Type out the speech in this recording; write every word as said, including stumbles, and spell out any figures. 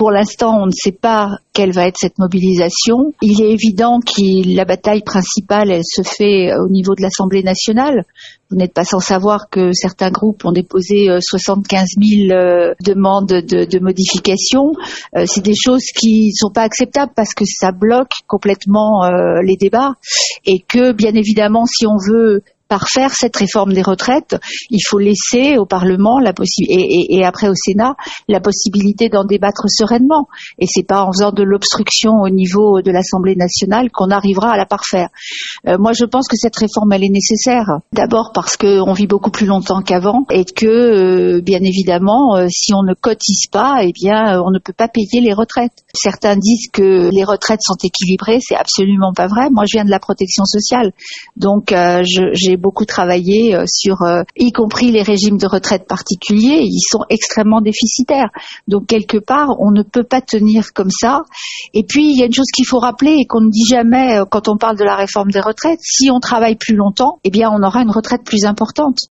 Pour l'instant, on ne sait pas quelle va être cette mobilisation. Il est évident que la bataille principale, elle se fait au niveau de l'Assemblée nationale. Vous n'êtes pas sans savoir que certains groupes ont déposé soixante-quinze mille euh, demandes de, de modification. Euh, c'est des choses qui ne sont pas acceptables parce que ça bloque complètement euh, les débats et que, bien évidemment, si on veut parfaire cette réforme des retraites, il faut laisser au Parlement la possi- et, et, et après au Sénat la possibilité d'en débattre sereinement. Et c'est pas en faisant de l'obstruction au niveau de l'Assemblée nationale qu'on arrivera à la parfaire. Euh, moi, je pense que cette réforme, elle est nécessaire. D'abord parce qu'on vit beaucoup plus longtemps qu'avant et que, euh, bien évidemment, euh, si on ne cotise pas, eh bien, euh, on ne peut pas payer les retraites. Certains disent que les retraites sont équilibrées, c'est absolument pas vrai. Moi, je viens de la protection sociale, donc euh, je, j'ai beaucoup travaillé euh, sur, euh, y compris les régimes de retraite particuliers, ils sont extrêmement déficitaires. Donc quelque part, on ne peut pas tenir comme ça. Et puis, il y a une chose qu'il faut rappeler et qu'on ne dit jamais euh, quand on parle de la réforme des retraites, si on travaille plus longtemps, eh bien, on aura une retraite plus importante.